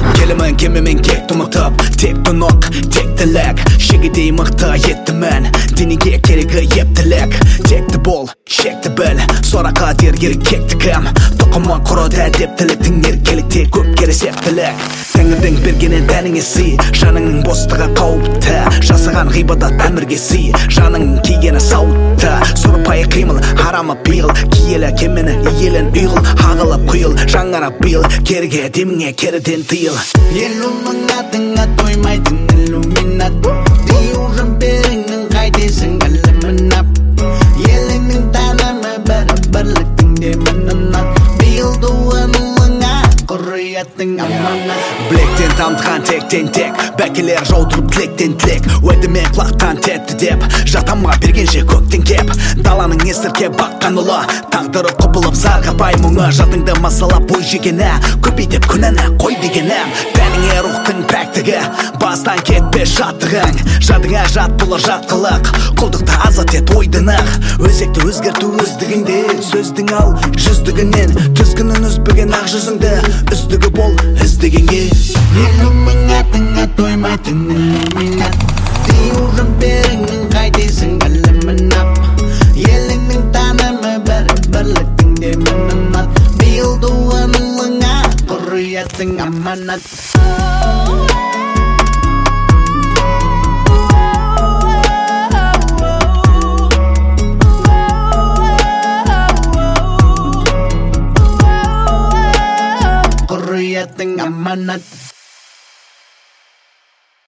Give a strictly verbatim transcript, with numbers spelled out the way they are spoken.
Келемін кемемен кекті ұмытып, текті нұқ, тектілік. Шегедей мықты еттімін, денеге керегі ептілік. Текті бол, шекті біл, сорақа дергер кекті кім. Тұқымы құрыды әдептіліктің еркелікте көп кері септілік. Тәңірдің бергенен тәніңе сый, жаныңның бостығы қауіпті. Жасаған ғибадат әмірге сый, жаның кигені сауытты. Сұрпайы қимыл, харамы пиғыл, киелі кемені иелін үйғыл. Ағылып құйыл, жаңарап бейіл, керге деміңе керіден тыйыл. Елумың атыңа тоймайтын иллюминат, диужын беріңнің қайтесің әлімін ап. Еліңнің танымы бәрі бірліктің демінінат, бейіл дуынылыңа құрыяттың аманат. Білектен тамдыған тектен тек, бәкелер жаудырып тілектен тілек. Өйдіме құлақтан тәтті деп, жатамға бергенше көктен кеп. Даланың естірке баққан ұлы, тағдыры құбылып зарғапай мұңы. Жадыңды масалап бой жегені, көбейтіп күнәні қой дегенім. Тәніңе рухтың пәктігі, бастан кетпе шаттығың. Жадыңа жат бұлыр жатқылық, құлдықты азат ет ойдынық. Өзекті өзгерту өздігіңде, сөздің ал жүздігінен. Түзгінін үзбеген ақ жүзіңді, үздігі бол іздегенге. Елумың атыңа тоймайтын иллюминат, диужын беріңнің қайтесің әлімін ап. Еліңнің танымы бәрі бірліктің демінінат, бейіл дуынылыңа құрыяттың аманат. Құрыяттың аманат.